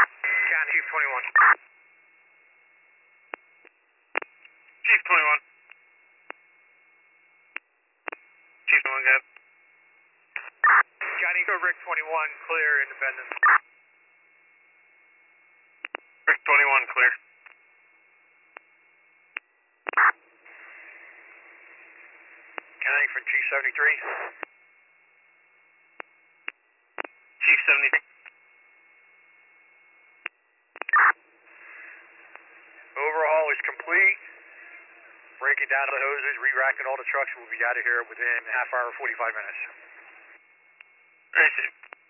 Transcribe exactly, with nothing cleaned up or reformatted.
Chief twenty-one. Chief twenty-one. Chief twenty-one, good. Johnny, go Rick twenty-one, clear, Independence. Rick twenty-one, clear. Kennedy from Chief seventy-three. Chief seventy-three. Overhaul is complete. Breaking down the hoses, re-racking all the trucks. We'll be out of here within half hour, forty-five minutes. Very soon.